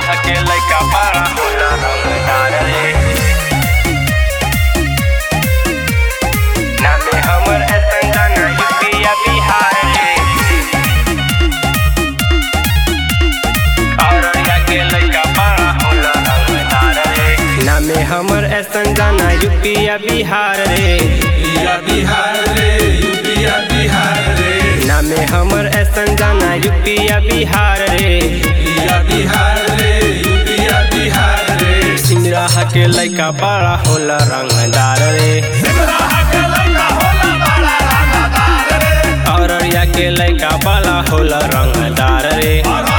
के लइका बड़ा होला रंगदार रे। नामे हमर ऐसन गाना यूपी या बिहार रे। औरैया के लइका बड़ा होला रंगदार रे। नामे हमर ऐसन गाना यूपी या बिहार रे। बिहार रे यूपी या बिहार रे। नामे हमर ऐसन गाना यूपी या बिहार रे। बिहार रे यूपी या बिहार रे। सिंगराहा के लइका बड़ा होला रंगदार रे। औरैया के लइका बड़ा होला रंगदार रे।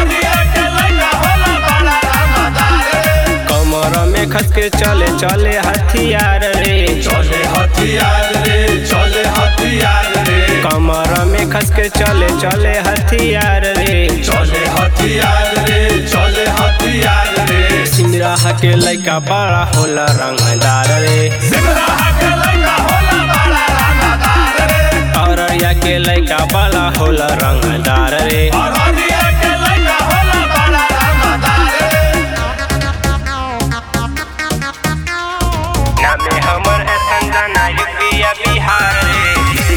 कमर में खस के चले चले हथियार रे। चले हथियार रे चले हथियार रे। कमर में खस के चले चले हथियार रे। चले हथियार रे चले हथियार रे। सिंगराहा के लइका बड़ा होला रंगदार रे। औरैया के लइका बड़ा होला रंगदार रे। नामे हमर ऐसन गाना यूपी या बिहार रे।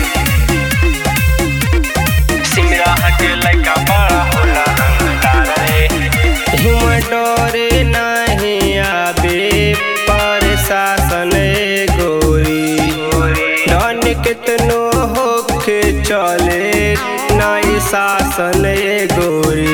सिंगराहा के लइका बड़ा होला रंगदार रे। हिम डरे नहीं आबे प्रशासन गोरी। डन कितनो होके चले नाई शासन गोरी।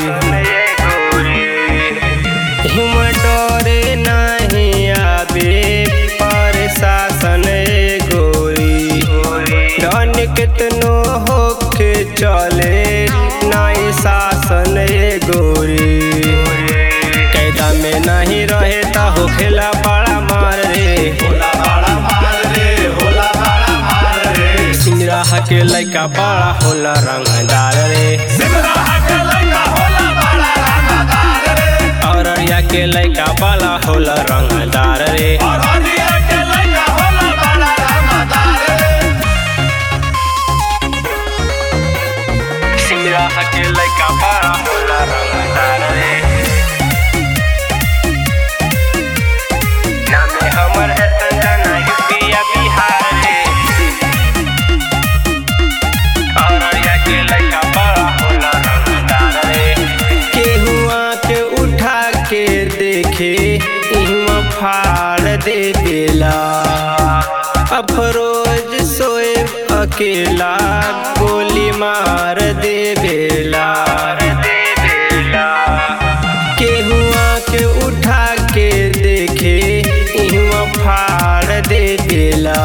हिम डरे नहीं आबे प्रशासन गोरी। डन कितनो होके चले नाई शासन गोरी। कैदा में नहीं रहे ता हो खेला बड़ा मार रे। होला बड़ा मार रे होला बड़ा मार रे। सिंगराहा के लइका बड़ा होला रंगदार रे। औरैया के लइका बड़ा होला रंगदार रे। सिंगराहा के लइका बड़ा होला रंगदार रे। नामे हमर ऐसन गाना यूपी या बिहार रे। औरैया के लइका बड़ा होला रंगदार रे। केहुआ के उठा के देखे इहवा फाड़ दे बेला। अफरोज सोएब अकेला गोली मार दे बेला। केहुआ के उठा के देखे इहवा फाड़ दे बेला।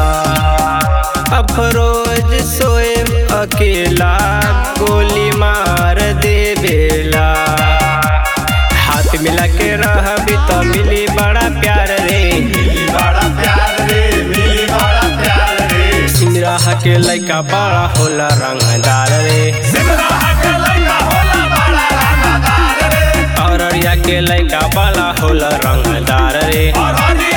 अफरोज सोएब अकेला गोली मार दे बेला। हाथ मिला के रहबी तो मिली बड़ा प्यार रे। मिली बड़ा प्यार रे मिली बड़ा प्यार रे। सिंगराहा के लइका बड़ा होला रंगदार रे। औरैया के लइका बड़ा होला रंगदार रे।